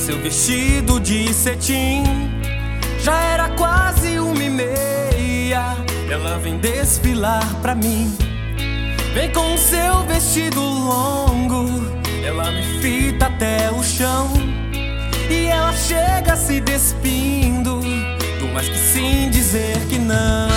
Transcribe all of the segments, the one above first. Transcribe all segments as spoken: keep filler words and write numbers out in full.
seu vestido de cetim. Já era quase uma e meia, ela vem desfilar pra mim. Vem com seu vestido longo, ela me fita até o chão. E ela chega se despindo, do mais que sim dizer que não.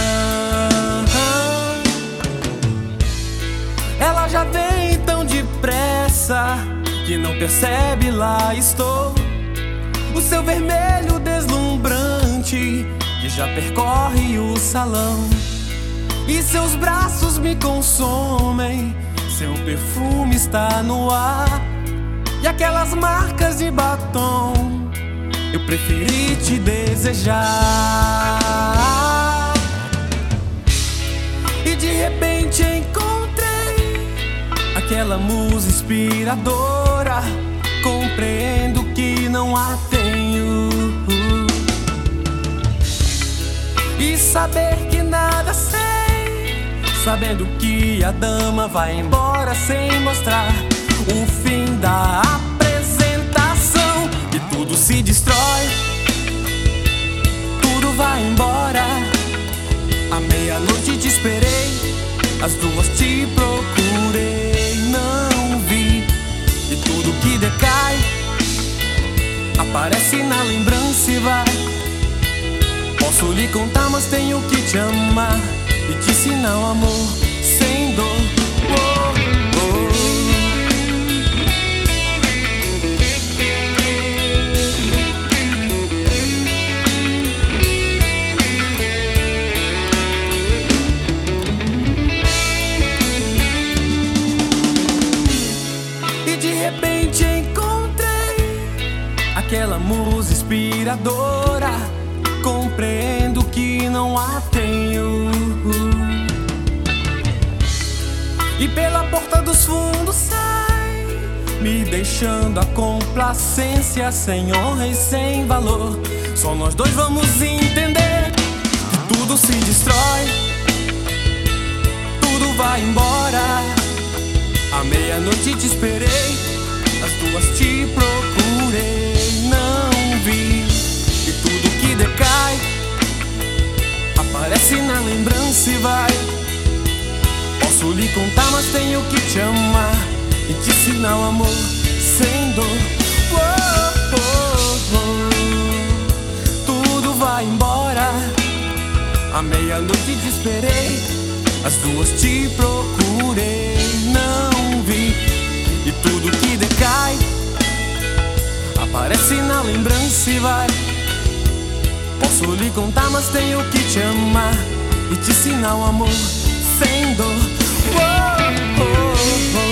Ela já vem tão depressa que não percebe, lá estou. O seu vermelho deslumbrante que já percorre o salão. E seus braços me consomem, seu perfume está no ar. E aquelas marcas de batom eu preferi te desejar. E de repente encontrei aquela musa inspiradora. Compreendo que não a tenho. E saber que nada sei, sabendo que a dama vai embora sem mostrar o fim da apresentação. E tudo se destrói, tudo vai embora. À meia-noite te esperei, às duas te procurei, não vi. E tudo que decai aparece na lembrança e vai. Posso lhe contar, mas tenho que te amar e te ensinar o amor sem dor. Oh, oh. E de repente encontrei aquela musa inspiradora. Compreendo que não a tenho. E pela porta dos fundos sai, me deixando a complacência, sem honra e sem valor. Só nós dois vamos entender que tudo se destrói, tudo vai embora. À meia-noite te esperei, às duas te procurei, não vi. E tudo que decai aparece na lembrança e vai. Posso lhe contar, mas tenho que te amar e te ensinar o amor sem dor. Oh, oh, oh. Tudo vai embora. À meia-noite te esperei, às duas te procurei, não vi. E tudo que decai aparece na lembrança e vai. Posso lhe contar, mas tenho que te amar e te ensinar o amor sem dor. Oh, oh, oh.